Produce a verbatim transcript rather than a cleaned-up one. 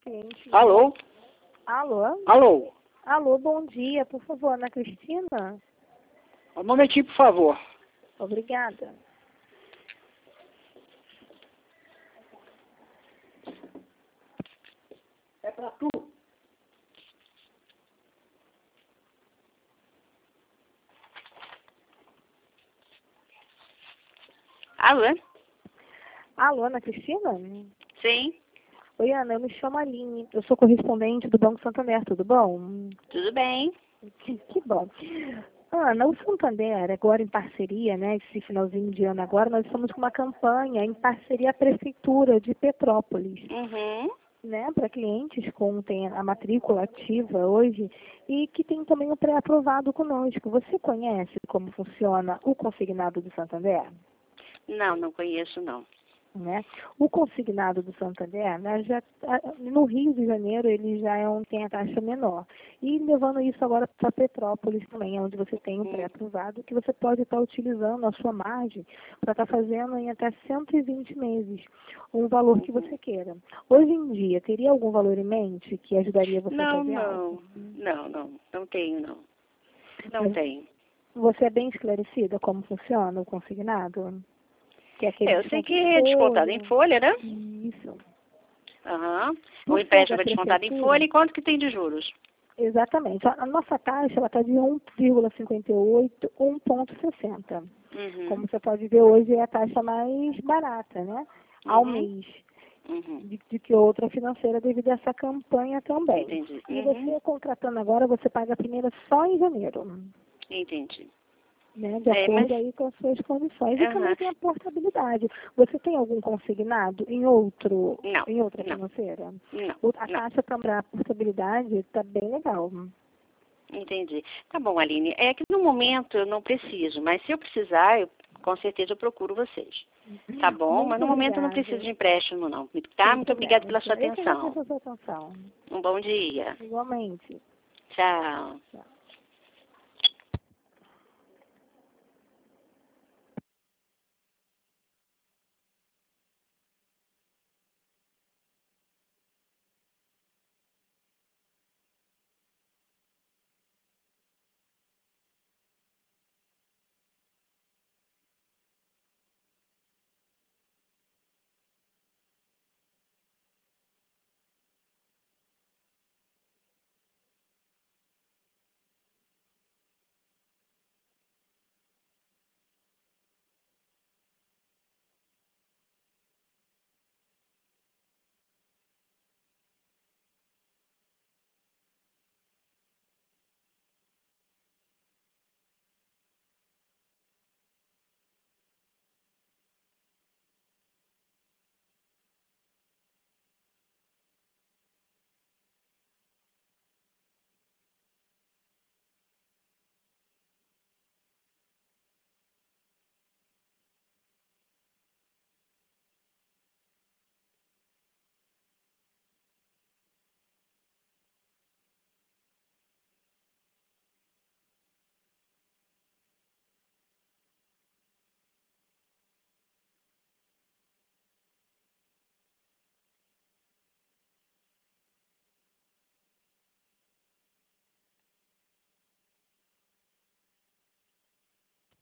cliente. Alô? Alô? Alô? Alô, bom dia. Por favor, Ana Cristina? Um momentinho, por favor. Obrigada. É pra tu. Alô? Alô, Ana Cristina? Sim, Oi, Ana, eu me chamo Aline. Eu sou correspondente do Banco Santander, tudo bom? tudo bem. Que, que bom. Ana, o Santander, agora em parceria, né, esse finalzinho de ano agora, nós estamos com uma campanha em parceria à Prefeitura de Petrópolis, Uhum. né, para clientes com tem a matrícula ativa hoje e que tem também o pré-aprovado conosco. Você conhece como funciona o consignado do Santander? Não, não conheço, não. Né? O consignado do Santander, né, já, no Rio de Janeiro, ele já é um, tem a taxa menor. E levando isso agora para Petrópolis também, onde você tem o pré-aprovado, que você pode estar utilizando a sua margem para estar fazendo em até cento e vinte meses, um valor que você queira. Hoje em dia, teria algum valor em mente que ajudaria você Não, a fazer não, algo? não, não, não tenho, não. Não Mas tenho. você é bem esclarecida como funciona o consignado? Que é aquele É, eu sei que é descontado em folha, né? Isso. Aham. No O empréstimo da é descontado em prefeitura, folha e quanto que tem de juros? exatamente. A a nossa taxa está de um vírgula cinquenta e oito, um vírgula sessenta. Uhum. Como você pode ver hoje, é a taxa mais barata, né? Ao Uhum. mês, Uhum. de, de que outra financeira devido a essa campanha também. Entendi. E Uhum. você contratando agora, você paga a primeira só em janeiro, Entendi. né? De É, acordo mas... aí com as suas condições. E também Aham. tem a portabilidade. Você tem algum consignado em outro, Não, em outra não, financeira? não, O- A não. taxa para a portabilidade está bem legal. Entendi. Tá bom, Aline. É que no momento eu não preciso, mas se eu precisar, eu, com certeza eu procuro vocês. Tá bom? Muito Mas no momento eu não obrigada. preciso de empréstimo, não. Tá? Sem Muito obrigada pela problemas. sua Eu que atenção. agradeço a sua atenção. Um bom dia. Igualmente. Tchau. Tchau.